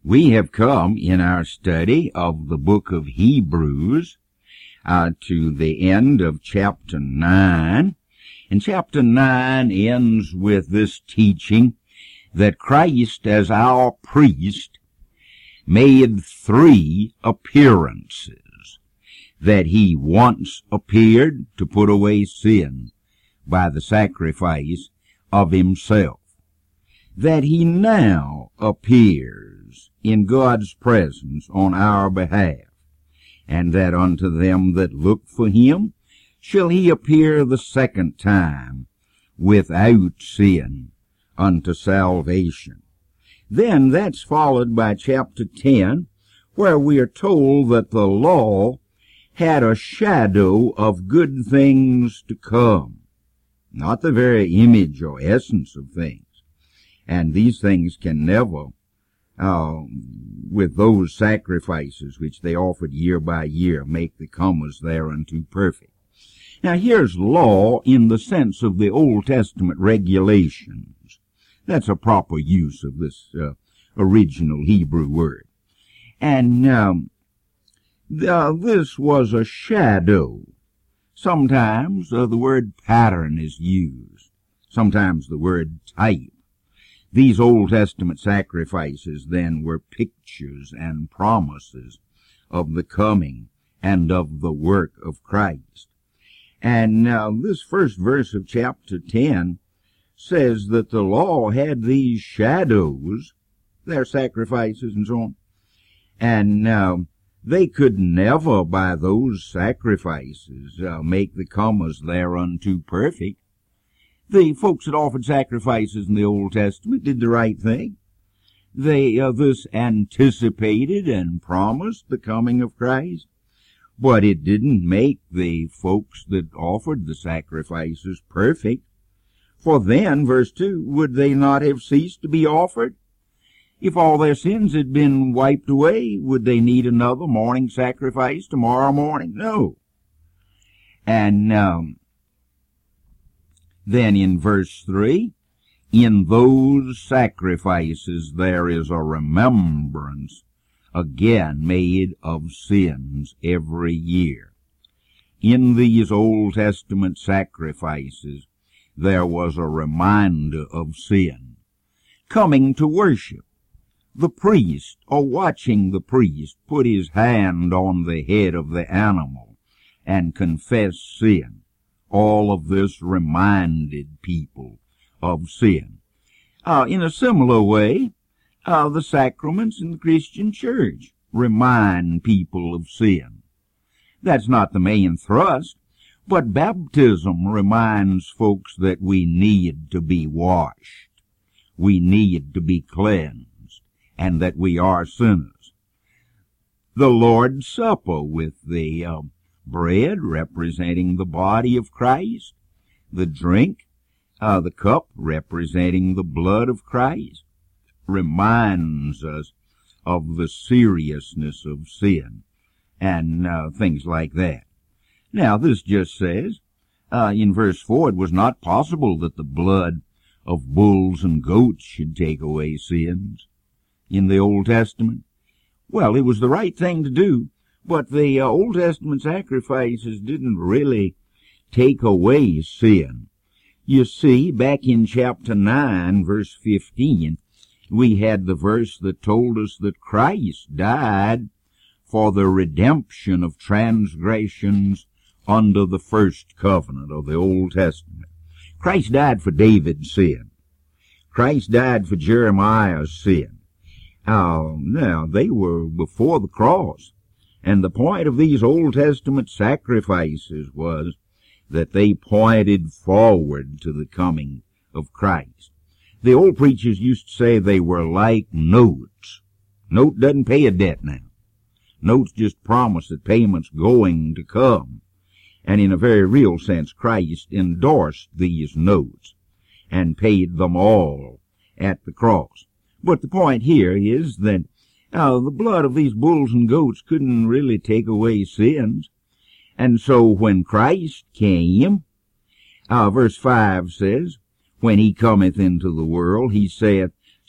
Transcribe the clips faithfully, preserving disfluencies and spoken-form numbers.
We have come in our study of the book of Hebrews uh, to the end of chapter nine. And chapter nine ends with this teaching that Christ, as our priest, made three appearances. That he once appeared to put away sin by the sacrifice of himself. That he now appears in God's presence on our behalf, and that unto them that look for him shall he appear the second time without sin unto salvation. Then that's followed by chapter ten, where we are told that the law had a shadow of good things to come, not the very image or essence of things. And these things can never, uh, with those sacrifices which they offered year by year, make the comers thereunto perfect. Now here's law in the sense of the Old Testament regulations. That's a proper use of this uh, original Hebrew word. And um, uh, this was a shadow. Sometimes uh, the word pattern is used. Sometimes the word type. These Old Testament sacrifices then were pictures and promises of the coming and of the work of Christ. And now this first verse of chapter ten says that the law had these shadows, their sacrifices and so on, and now they could never by those sacrifices uh, make the comers thereunto perfect. The folks that offered sacrifices in the Old Testament did the right thing. They uh, thus anticipated and promised the coming of Christ, but it didn't make the folks that offered the sacrifices perfect. For then, verse two, would they not have ceased to be offered? If all their sins had been wiped away, would they need another morning sacrifice tomorrow morning? No. And um, then in verse three, in those sacrifices there is a remembrance again made of sins every year. In these Old Testament sacrifices there was a reminder of sin. Coming to worship, the priest, or watching the priest, put his hand on the head of the animal and confess sin. All of this reminded people of sin. Uh, in a similar way, uh, the sacraments in the Christian church remind people of sin. That's not the main thrust, but baptism reminds folks that we need to be washed. We need to be cleansed, and that we are sinners. The Lord's Supper with the uh, bread representing the body of Christ, the drink, uh, the cup representing the blood of Christ, reminds us of the seriousness of sin and uh, things like that. Now, this just says, uh, in verse four, it was not possible that the blood of bulls and goats should take away sins in the Old Testament. Well, it was the right thing to do, but the uh, Old Testament sacrifices didn't really take away sin. You see, back in chapter nine, verse fifteen, we had the verse that told us that Christ died for the redemption of transgressions under the first covenant of the Old Testament. Christ died for David's sin. Christ died for Jeremiah's sin. Uh, now, they were before the cross. And the point of these Old Testament sacrifices was that they pointed forward to the coming of Christ. The old preachers used to say they were like notes. Note doesn't pay a debt now. Notes just promise that payment's going to come. And in a very real sense, Christ endorsed these notes and paid them all at the cross. But the point here is that uh, the blood of these bulls and goats couldn't really take away sins. And so when Christ came, uh, verse five says, when he cometh into the world, he saith,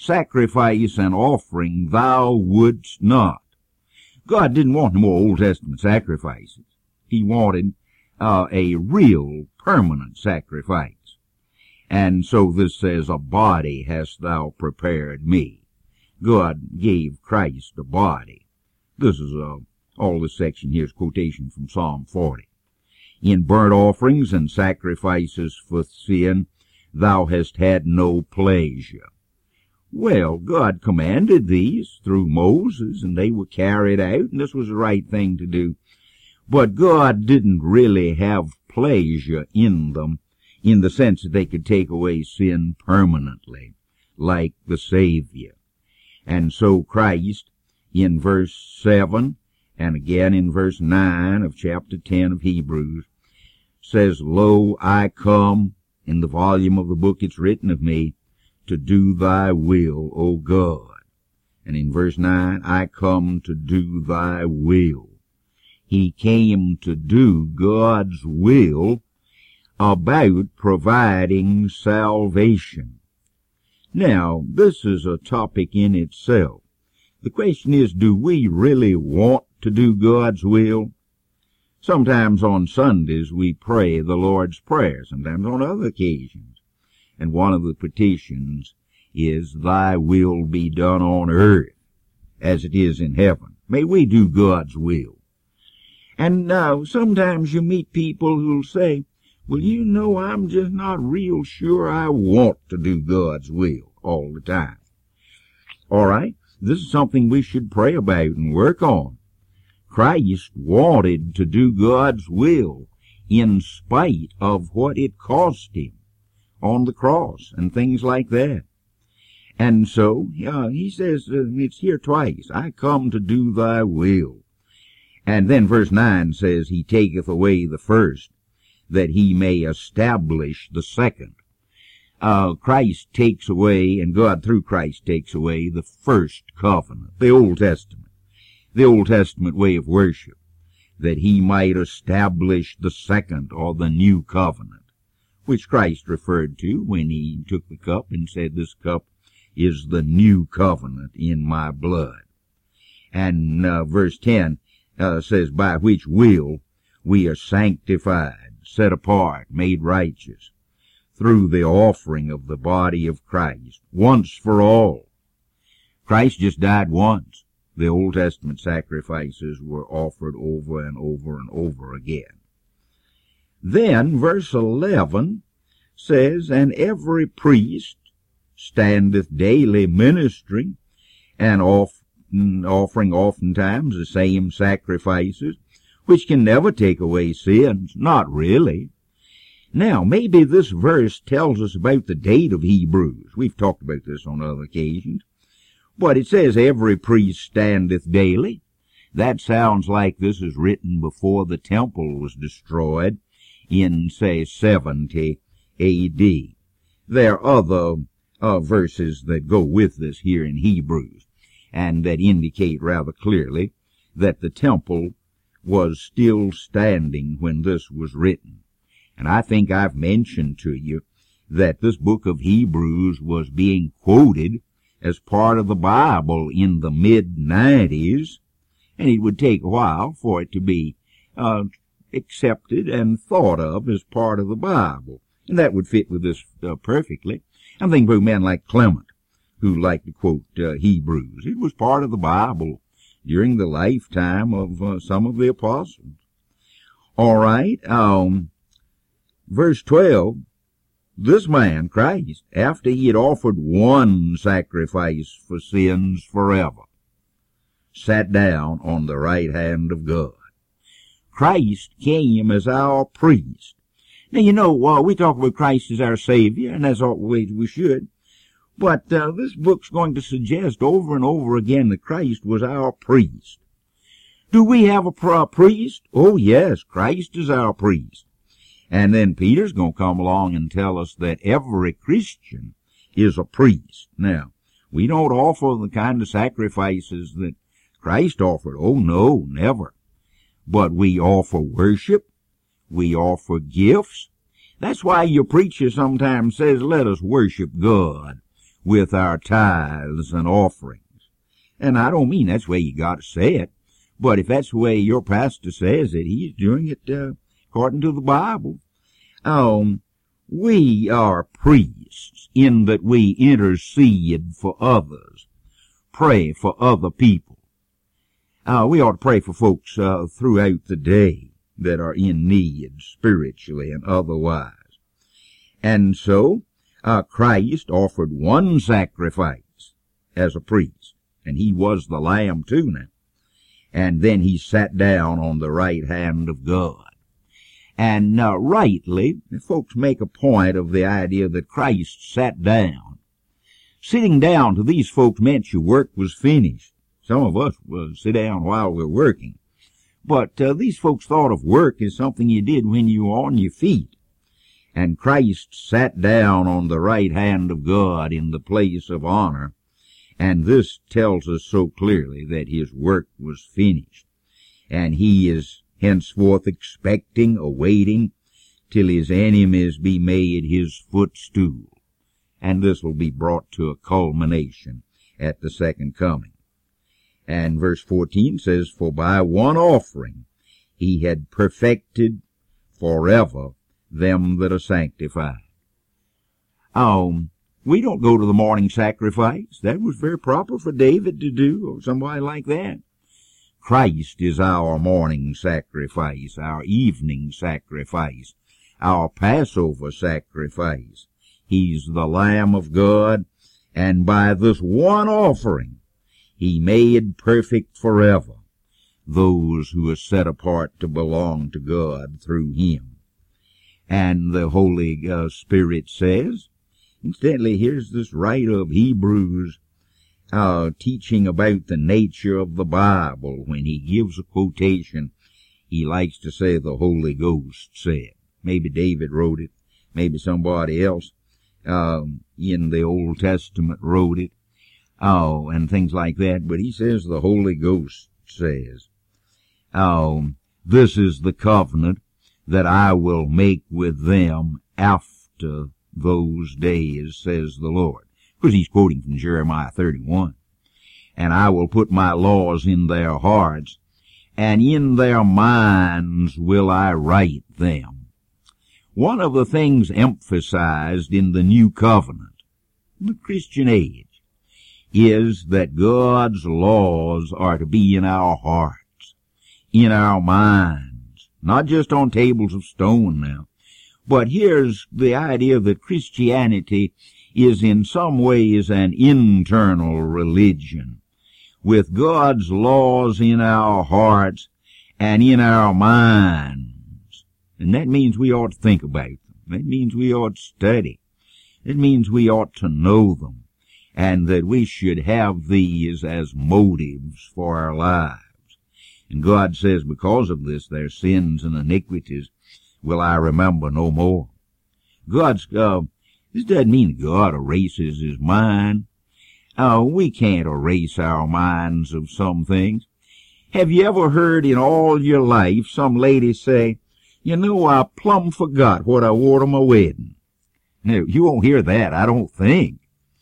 sacrifice and offering thou wouldst not. God didn't want no more Old Testament sacrifices. He wanted uh, a real, permanent sacrifice. And so this says, a body hast thou prepared me. God gave Christ a body. This is a, all this section here is quotation from Psalm forty. In burnt offerings and sacrifices for sin, thou hast had no pleasure. Well, God commanded these through Moses, and they were carried out, and this was the right thing to do. But God didn't really have pleasure in them, in the sense that they could take away sin permanently, like the Savior. And so Christ, in verse seven, and again in verse nine of chapter ten of Hebrews, says, Lo, I come, in the volume of the book it's written of me, to do thy will, O God. And in verse nine, I come to do thy will. He came to do God's will about providing salvation. Now, this is a topic in itself. The question is, do we really want to do God's will? Sometimes on Sundays we pray the Lord's Prayer, sometimes on other occasions. And one of the petitions is, Thy will be done on earth as it is in heaven. May we do God's will. And now sometimes you meet people who'll say, well, you know, I'm just not real sure I want to do God's will all the time. All right, this is something we should pray about and work on. Christ wanted to do God's will in spite of what it cost him on the cross and things like that. And so, uh, he says, uh, it's here twice, I come to do thy will. And then verse nine says, he taketh away the first, that he may establish the second. Uh, Christ takes away, and God through Christ takes away the first covenant, the Old Testament, the Old Testament way of worship, that he might establish the second, or the new covenant, which Christ referred to when he took the cup and said, this cup is the new covenant in my blood. And uh, verse ten uh, says, by which will we are sanctified, set apart, made righteous, through the offering of the body of Christ, once for all. Christ just died once. The Old Testament sacrifices were offered over and over and over again. Then verse eleven says, and every priest standeth daily ministering, and often, offering oftentimes the same sacrifices, which can never take away sins. Not really. Now, maybe this verse tells us about the date of Hebrews. We've talked about this on other occasions. But it says, every priest standeth daily. That sounds like this is written before the temple was destroyed in, say, seventy A D. There are other uh, verses that go with this here in Hebrews, and that indicate rather clearly that the temple was still standing when this was written. And I think I've mentioned to you that this book of Hebrews was being quoted as part of the Bible in the mid nineties, and it would take a while for it to be uh, accepted and thought of as part of the Bible. And that would fit with this uh, perfectly. I'm thinking about men like Clement, who liked to quote uh, Hebrews. It was part of the Bible during the lifetime of uh, some of the apostles. All right, um, verse twelve, this man, Christ, after he had offered one sacrifice for sins forever, sat down on the right hand of God. Christ came as our priest. Now, you know, uh, we talk about Christ as our Savior, and that's always we should. But uh, this book's going to suggest over and over again that Christ was our priest. Do we have a priest? Oh, yes, Christ is our priest. And then Peter's going to come along and tell us that every Christian is a priest. Now, we don't offer the kind of sacrifices that Christ offered. Oh, no, never. But we offer worship. We offer gifts. That's why your preacher sometimes says, let us worship God with our tithes and offerings. And I don't mean that's the way you got to say it, but if that's the way your pastor says it, he's doing it uh, according to the Bible. Um, we are priests in that we intercede for others, pray for other people. Uh, we ought to pray for folks uh, throughout the day that are in need spiritually and otherwise. And so uh, Christ offered one sacrifice as a priest, and he was the Lamb too now. And then he sat down on the right hand of God. And uh, rightly, folks make a point of the idea that Christ sat down. Sitting down to these folks meant your work was finished. Some of us will sit down while we're working. But uh, these folks thought of work as something you did when you were on your feet. And Christ sat down on the right hand of God in the place of honor. And this tells us so clearly that his work was finished. And he is henceforth expecting, awaiting, till his enemies be made his footstool. And this will be brought to a culmination at the second coming. And verse fourteen says, for by one offering he had perfected forever them that are sanctified. Um, we don't go to the morning sacrifice. That was very proper for David to do, or somebody like that. Christ is our morning sacrifice, our evening sacrifice, our Passover sacrifice. He's the Lamb of God, and by this one offering, he made perfect forever those who are set apart to belong to God through him. And the Holy uh, Spirit says, incidentally, here's this writer of Hebrews uh, teaching about the nature of the Bible. When he gives a quotation, he likes to say the Holy Ghost said. Maybe David wrote it. Maybe somebody else um, in the Old Testament wrote it. Oh, and things like that. But he says the Holy Ghost says, oh, this is the covenant that I will make with them after those days, says the Lord. Because he's quoting from Jeremiah thirty-one. And I will put my laws in their hearts, and in their minds will I write them. One of the things emphasized in the new covenant, the Christian age, is that God's laws are to be in our hearts, in our minds, not just on tables of stone now. But here's the idea that Christianity is in some ways an internal religion, with God's laws in our hearts and in our minds. And that means we ought to think about them. That means we ought to study. It means we ought to know them, and that we should have these as motives for our lives. And God says, because of this, their sins and iniquities will I remember no more. God's, uh, this doesn't mean God erases his mind. Uh, we can't erase our minds of some things. Have you ever heard in all your life some lady say, you know, I plumb forgot what I wore to my wedding? No, you won't hear that, I don't think.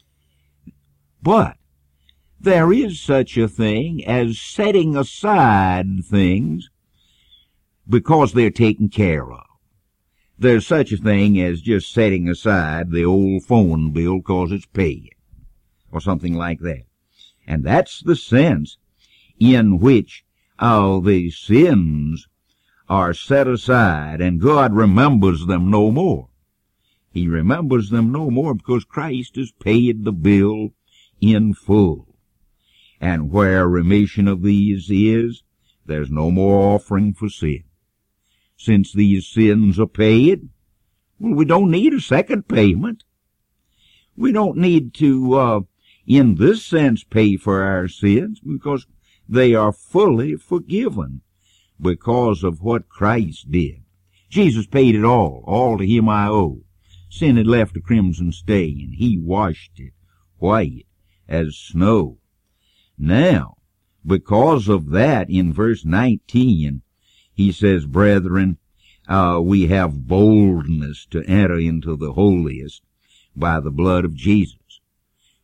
But there is such a thing as setting aside things because they're taken care of. There's such a thing as just setting aside the old phone bill because it's paid, or something like that. And that's the sense in which all the sins are set aside, and God remembers them no more. He remembers them no more because Christ has paid the bill in full. And where remission of these is, there's no more offering for sin. Since these sins are paid, well, we don't need a second payment. We don't need to, uh, in this sense, pay for our sins because they are fully forgiven because of what Christ did. Jesus paid it all. All to him I owe. Sin had left a crimson stain, and he washed it white as snow. Now, because of that, in verse nineteen, he says, brethren, uh, we have boldness to enter into the holiest by the blood of Jesus.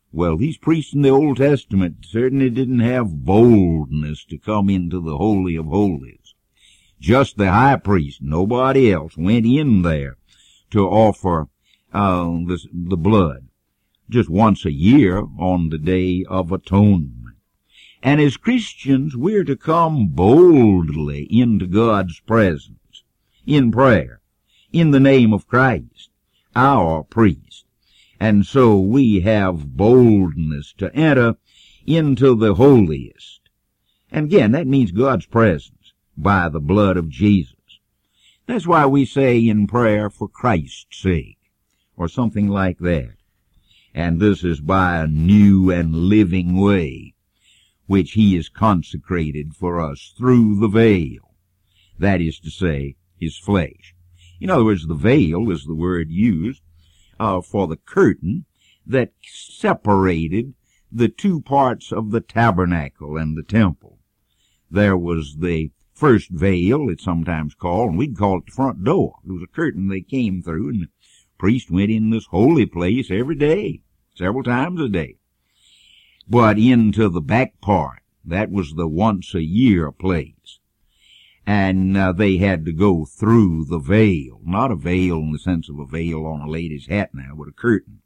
Well, these priests in the Old Testament certainly didn't have boldness to come into the Holy of Holies. Just the high priest, nobody else, went in there to offer uh, the, the blood just once a year on the Day of Atonement. And as Christians, we're to come boldly into God's presence in prayer, in the name of Christ, our priest. And so we have boldness to enter into the holiest. And again, that means God's presence by the blood of Jesus. That's why we say in prayer, for Christ's sake, or something like that. And this is by a new and living way, which he has consecrated for us through the veil. That is to say, his flesh. In other words, the veil is the word used Uh, for the curtain that separated the two parts of the tabernacle and the temple. There was the first veil, it's sometimes called, and we'd call it the front door. It was a curtain they came through, and the priest went in this holy place every day, several times a day. But into the back part, that was the once-a-year place. And uh, they had to go through the veil, not a veil in the sense of a veil on a lady's hat now, but a curtain.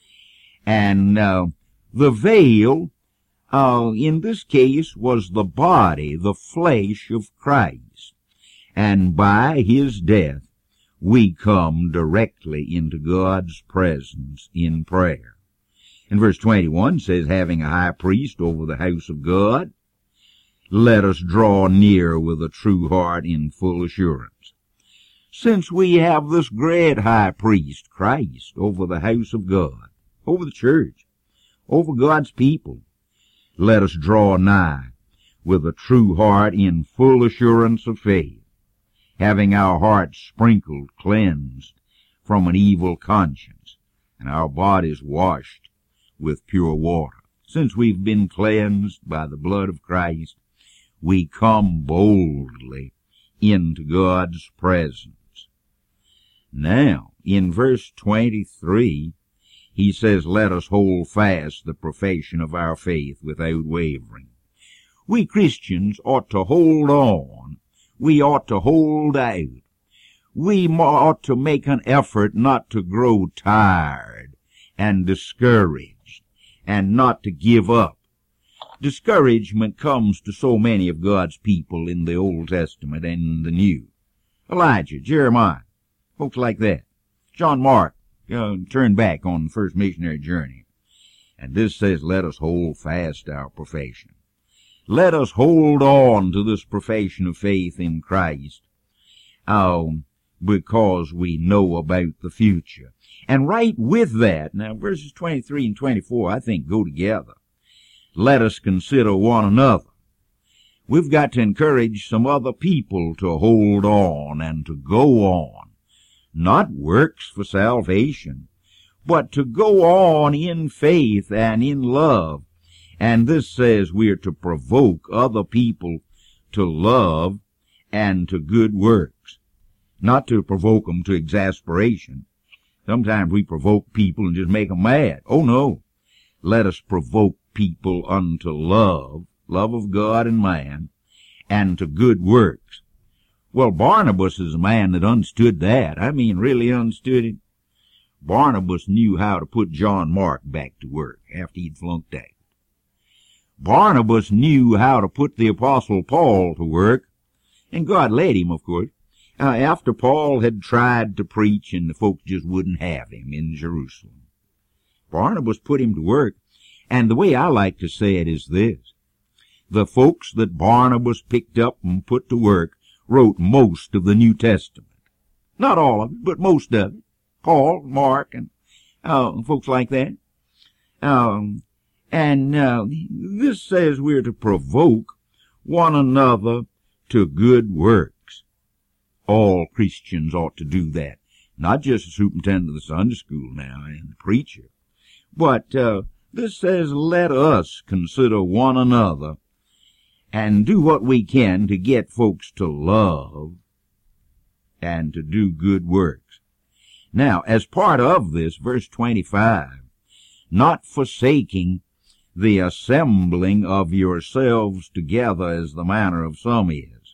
And uh, the veil, uh, in this case, was the body, the flesh of Christ. And by his death, we come directly into God's presence in prayer. And verse twenty-one says, having a high priest over the house of God, let us draw near with a true heart in full assurance. Since we have this great high priest, Christ, over the house of God, over the church, over God's people, let us draw nigh with a true heart in full assurance of faith, having our hearts sprinkled, cleansed from an evil conscience, and our bodies washed with pure water. Since we've been cleansed by the blood of Christ, we come boldly into God's presence. Now, in verse twenty-three, he says, let us hold fast the profession of our faith without wavering. We Christians ought to hold on. We ought to hold out. We ought to make an effort not to grow tired and discouraged and not to give up. Discouragement comes to so many of God's people in the Old Testament and in the New. Elijah, Jeremiah, folks like that. John Mark uh, turned back on the first missionary journey. And this says, let us hold fast our profession. Let us hold on to this profession of faith in Christ, um, because we know about the future. And right with that, now verses twenty-three and twenty-four, I think, go together. Let us consider one another. We've got to encourage some other people to hold on and to go on. Not works for salvation, but to go on in faith and in love. And this says we're to provoke other people to love and to good works. Not to provoke them to exasperation. Sometimes we provoke people and just make them mad. Oh no. Let us provoke people unto love, love of God and man, and to good works. Well, Barnabas is a man that understood that. I mean, really understood it. Barnabas knew how to put John Mark back to work after he'd flunked out. Barnabas knew how to put the Apostle Paul to work, and God led him, of course, uh, after Paul had tried to preach and the folks just wouldn't have him in Jerusalem. Barnabas put him to work. And the way I like to say it is this. The folks that Barnabas picked up and put to work wrote most of the New Testament. Not all of it, but most of it. Paul, Mark, and uh, folks like that. Um, and uh, this says we're to provoke one another to good works. All Christians ought to do that. Not just the superintendent of the Sunday school now and the preacher, but uh, this says, let us consider one another and do what we can to get folks to love and to do good works. Now, as part of this, verse twenty-five not forsaking the assembling of yourselves together as the manner of some is.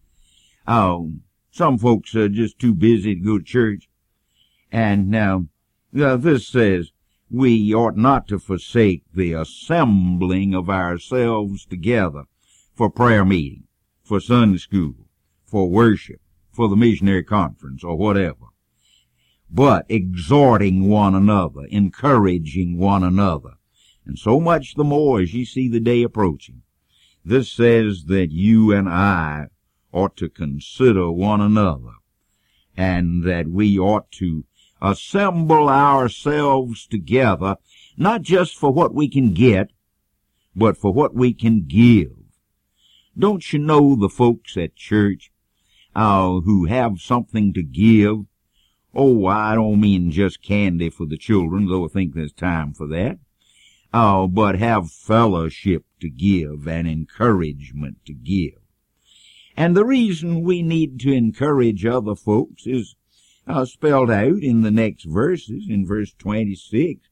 Oh, some folks are just too busy to go to church. And now, uh, this says, we ought not to forsake the assembling of ourselves together for prayer meeting, for Sunday school, for worship, for the missionary conference, or whatever, but exhorting one another, encouraging one another. And so much the more as ye see the day approaching. This says that you and I ought to consider one another, and that we ought to assemble ourselves together, not just for what we can get, but for what we can give. Don't you know the folks at church uh, who have something to give? Oh, I don't mean just candy for the children, though I think there's time for that. Uh, but have fellowship to give and encouragement to give. And the reason we need to encourage other folks is uh, spelled out in the next verses, in verse twenty-six.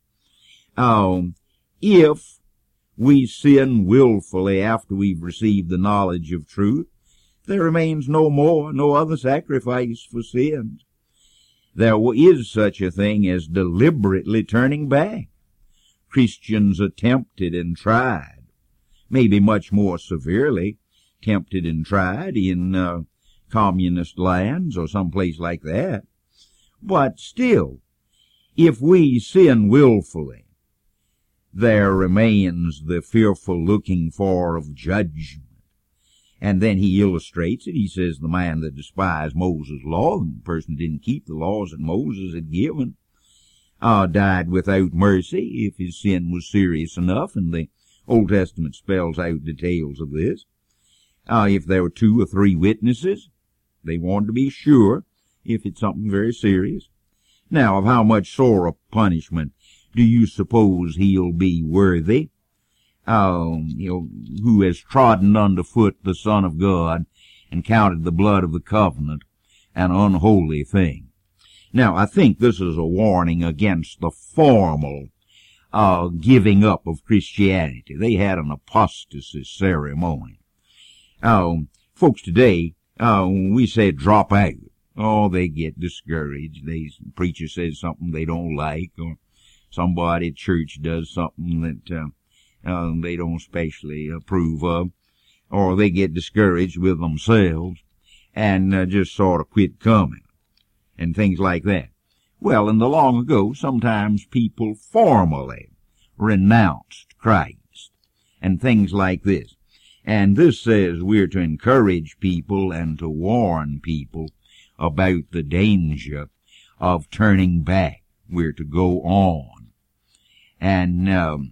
Um, if we sin willfully after we've received the knowledge of truth, there remains no more, no other sacrifice for sins. There is such a thing as deliberately turning back. Christians are tempted and tried, maybe much more severely tempted and tried in uh, communist lands or someplace like that. But still, if we sin willfully, there remains the fearful looking for of judgment. And then he illustrates it. He says the man that despised Moses' law, the person who didn't keep the laws that Moses had given, uh, died without mercy if his sin was serious enough, and the Old Testament spells out details of this. Uh, if there were two or three witnesses, they wanted to be sure if it's something very serious. Now, of how much sorer punishment do you suppose he'll be worthy? Um, you know, who has trodden underfoot the Son of God and counted the blood of the covenant an unholy thing. Now, I think this is a warning against the formal uh, giving up of Christianity. They had an apostasy ceremony. Um, folks today, uh, we say drop out. Oh, they get discouraged. They, the preacher says something they don't like, or somebody at church does something that uh, uh, they don't especially approve of, or they get discouraged with themselves and uh, just sort of quit coming, and things like that. Well, in the long ago, sometimes people formally renounced Christ, and things like this. And this says we're to encourage people and to warn people about the danger of turning back. We're to go on. And um,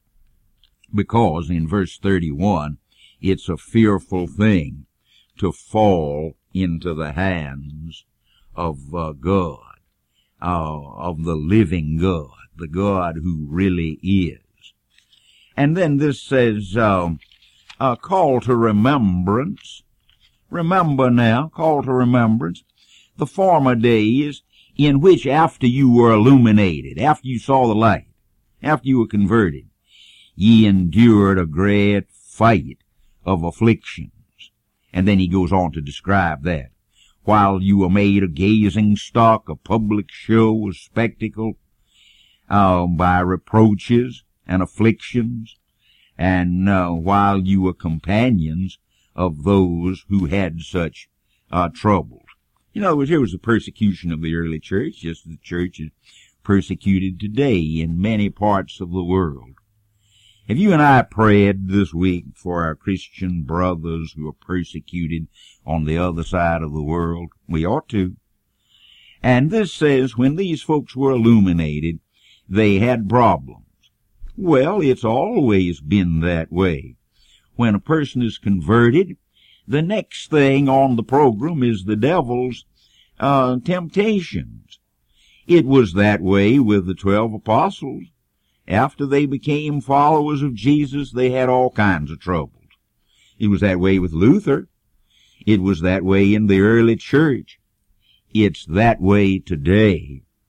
because in verse thirty-one, it's a fearful thing to fall into the hands of uh, God, uh, of the living God, the God who really is. And then this says, uh, uh, call to remembrance. Remember now, call to remembrance the former days in which after you were illuminated, after you saw the light, after you were converted, ye endured a great fight of afflictions. And then he goes on to describe that. While you were made a gazing stock, a public show, a spectacle, uh, by reproaches and afflictions, and uh, while you were companions of those who had such uh, troubles. In other words, here was the persecution of the early church, just as the church is persecuted today in many parts of the world. Have you and I prayed this week for our Christian brothers who are persecuted on the other side of the world? We ought to. And this says, when these folks were illuminated, they had problems. Well, it's always been that way. When a person is converted, the next thing on the program is the devil's uh, temptations. It was that way with the twelve apostles. After they became followers of Jesus, they had all kinds of troubles. It was that way with Luther. It was that way in the early church. It's that way today.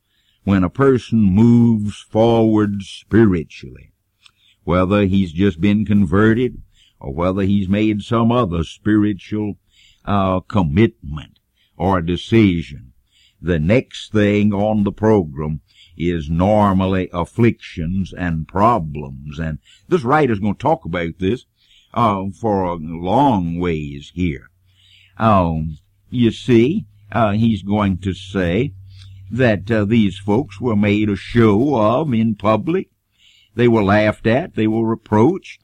when a person moves forward spiritually, whether he's just been converted or whether he's made some other spiritual uh, commitment or decision, the next thing on the program is normally afflictions and problems. And this writer's going to talk about this uh, for a long ways here. Um, you see, uh, he's going to say that uh, these folks were made a show of in public. They were laughed at. They were reproached.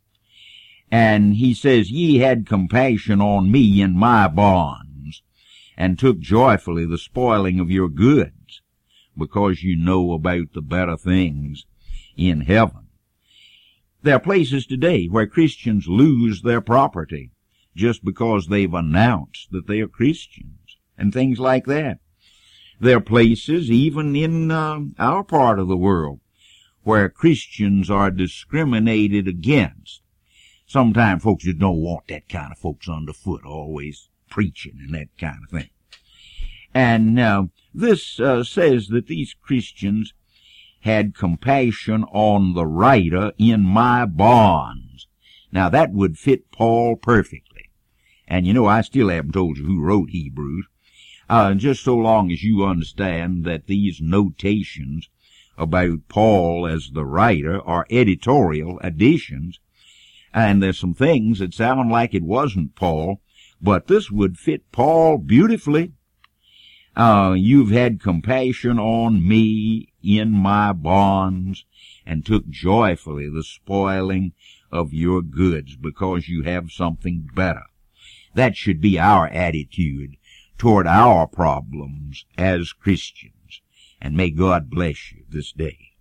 And he says, ye had compassion on me in my bonds, and took joyfully the spoiling of your goods, because you know about the better things in heaven. There are places today where Christians lose their property just because they've announced that they are Christians, and things like that. There are places, even in uh, our part of the world, where Christians are discriminated against. Sometimes folks just don't want that kind of folks underfoot, always preaching and that kind of thing. And uh, this uh, says that these Christians had compassion on the writer in my bonds. Now that would fit Paul perfectly. And you know, I still haven't told you who wrote Hebrews. Uh, just so long as you understand that these notations about Paul as the writer are editorial additions, and there's some things that sound like it wasn't Paul, but this would fit Paul beautifully. Uh, you've had compassion on me in my bonds, and took joyfully the spoiling of your goods, because you have something better. That should be our attitude toward our problems as Christians. And may God bless you this day.